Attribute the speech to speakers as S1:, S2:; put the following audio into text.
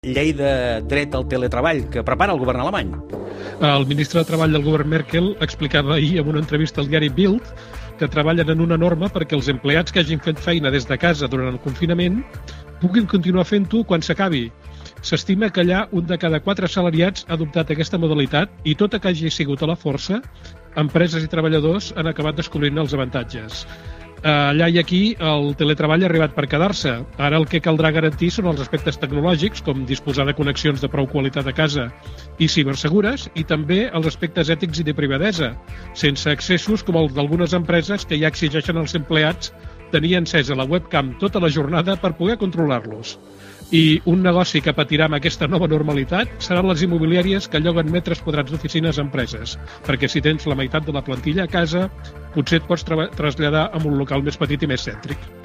S1: llei de dret al teletreball que prepara el govern alemany.
S2: El ministre de Treball del govern Merkel explicava ahir en una entrevista al diari Bild que treballen en una norma perquè els empleats que hagin fet feina des de casa durant el confinament puguin continuar fent-ho quan s'acabi. S'estima que allà un de cada 4 assalariats ha adoptat aquesta modalitat i tot que hagi sigut a la força, empreses i treballadors han acabat descobrint els avantatges. Allà i aquí el teletreball ha arribat per quedar-se. Ara el que caldrà garantir són els aspectes tecnològics, com disposar de connexions de prou qualitat a casa i cibersegures, i també els aspectes ètics i de privadesa, sense accessos com els d'algunes empreses que ja exigeixen als empleats tenir encesa la webcam tota la jornada per poder controlar-los. I un negoci que patirà amb aquesta nova normalitat seran les immobiliàries que lloguen metres quadrats d'oficines a empreses, perquè si tens la meitat de la plantilla a casa, potser et pots traslladar a un local més petit i més cèntric.